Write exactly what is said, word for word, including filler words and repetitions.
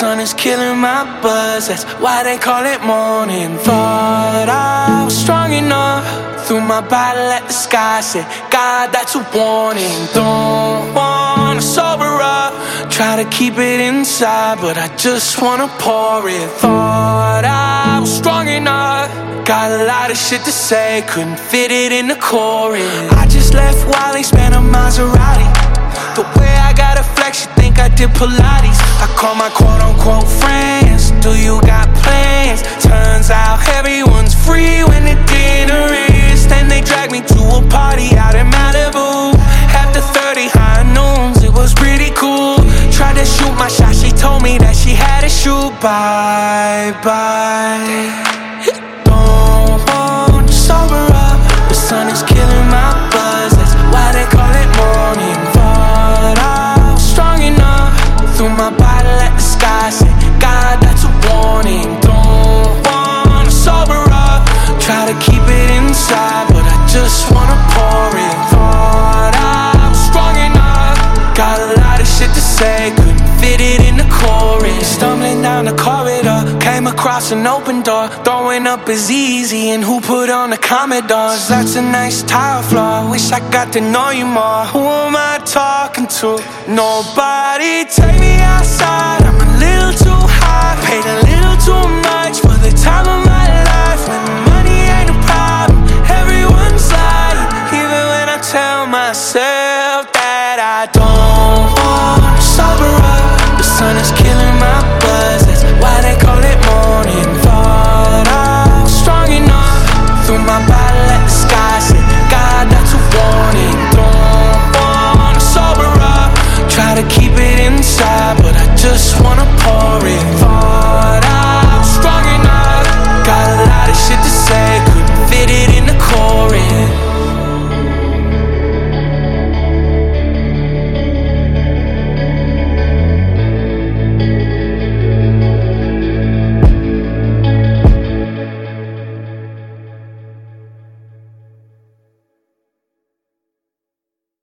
sun is killing my buzz, that's why they call it morning. Thought I was strong enough, threw my bottle at the sky, said, God, that's a warning. Don't wanna sober up, try to keep it inside, but I just wanna pour it. Thought I was strong enough, got a lot of shit to say, couldn't fit it in the chorus. I just left Wally, spent a Maserati. The way I got a flex, you think I did Pilates. I call my quote-unquote friends, do you got plans? Turns out everyone's free when the dinner is. Then they drag me to a party out in Malibu. After thirty high noons, it was pretty cool. Tried to shoot my shot, she told me that she had to shoot. Bye-bye. Don't want to sober up, the sun is killing my buzz, that's why they call it morning. Thought I was strong enough, threw my bottle at the sky, said, God, that's a warning. Don't wanna sober up, try to keep it inside, but I just wanna pour it. Thought I was strong enough, got a lot of shit to say, couldn't fit it in the chorus. Stumbling down the corridor, came across an open door. Throwing up is easy, and who put on the Commodores? That's a nice tile floor, wish I got to know you more. Who am I talking to? Nobody. Take me outside, I'm a little too high, paid a little too much for the time of my life. When money ain't a problem, everyone's lying, even when I tell myself that I don't wanna sober up. The sun is killing my buzz, that's why they call it morning. Thought I was strong enough, threw my bottle at the sky, said, God, that's a warning. Don't wanna sober up, try to keep it inside, but I just wanna